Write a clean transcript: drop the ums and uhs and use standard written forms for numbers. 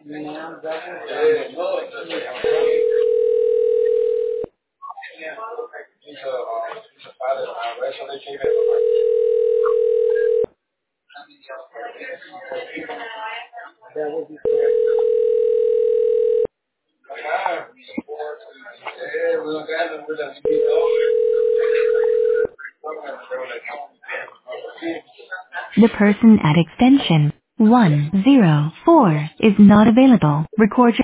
The person at extension 104 is not available. Record your